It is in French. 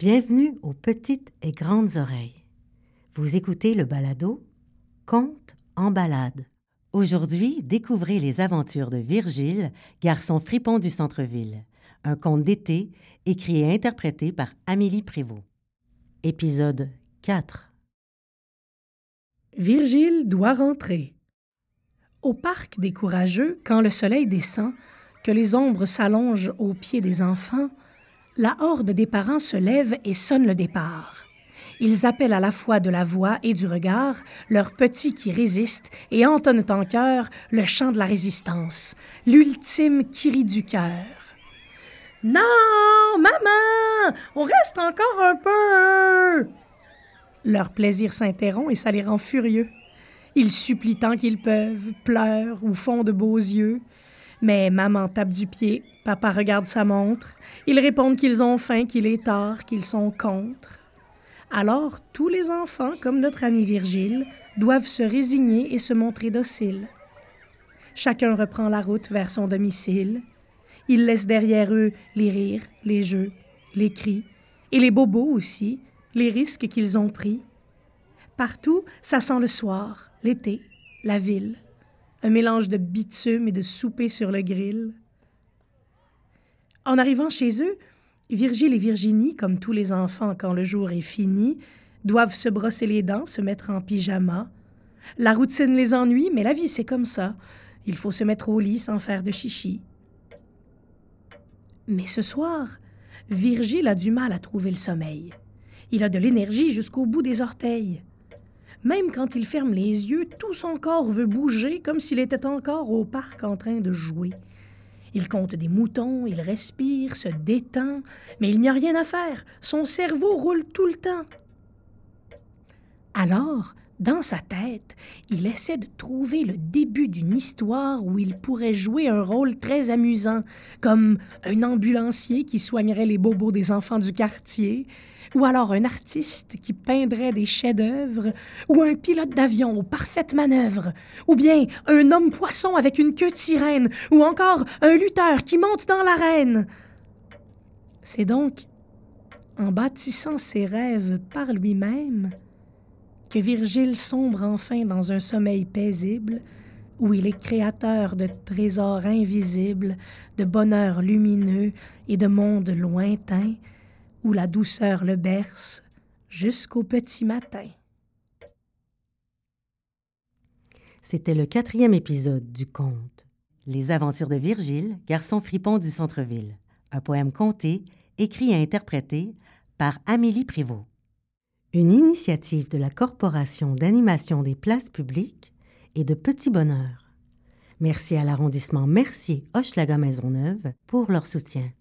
Bienvenue aux petites et grandes oreilles. Vous écoutez le balado Contes en balade. Aujourd'hui, découvrez les aventures de Virgile, garçon fripon du centre-ville. Un conte d'été écrit et interprété par Amélie Prévost. Épisode 4. Virgile doit rentrer. Au parc des Courageux, quand le soleil descend, que les ombres s'allongent aux pieds des enfants, la horde des parents se lève et sonne le départ. Ils appellent à la fois de la voix et du regard leurs petits qui résistent et entonnent en chœur le chant de la résistance, l'ultime cri du cœur. « Non, maman, on reste encore un peu! » Leur plaisir s'interrompt et ça les rend furieux. Ils supplient tant qu'ils peuvent, pleurent ou font de beaux yeux. Mais maman tape du pied, papa regarde sa montre. Ils répondent qu'ils ont faim, qu'il est tard, qu'ils sont contre. Alors, tous les enfants, comme notre ami Virgile, doivent se résigner et se montrer dociles. Chacun reprend la route vers son domicile. Ils laissent derrière eux les rires, les jeux, les cris, et les bobos aussi, les risques qu'ils ont pris. Partout, ça sent le soir, l'été, la ville. Un mélange de bitume et de souper sur le grill. En arrivant chez eux, Virgile et Virginie, comme tous les enfants quand le jour est fini, doivent se brosser les dents, se mettre en pyjama. La routine les ennuie, mais la vie, c'est comme ça. Il faut se mettre au lit sans faire de chichi. Mais ce soir, Virgile a du mal à trouver le sommeil. Il a de l'énergie jusqu'au bout des orteils. Même quand il ferme les yeux, tout son corps veut bouger comme s'il était encore au parc en train de jouer. Il compte des moutons, il respire, se détend, mais il n'y a rien à faire. Son cerveau roule tout le temps. Alors, dans sa tête, il essaie de trouver le début d'une histoire où il pourrait jouer un rôle très amusant, comme un ambulancier qui soignerait les bobos des enfants du quartier, ou alors un artiste qui peindrait des chefs-d'œuvre, ou un pilote d'avion aux parfaites manœuvres, ou bien un homme-poisson avec une queue de sirène, ou encore un lutteur qui monte dans l'arène. C'est donc en bâtissant ses rêves par lui-même que Virgile sombre enfin dans un sommeil paisible où il est créateur de trésors invisibles, de bonheur lumineux et de mondes lointains, où la douceur le berce jusqu'au petit matin. C'était le 4e épisode du conte Les aventures de Virgile, garçon fripon du centre-ville. Un poème conté, écrit et interprété par Amélie Prévost. Une initiative de la Corporation d'animation des places publiques et de Petit Bonheur. Merci à l'arrondissement Mercier-Hochelaga-Maisonneuve pour leur soutien.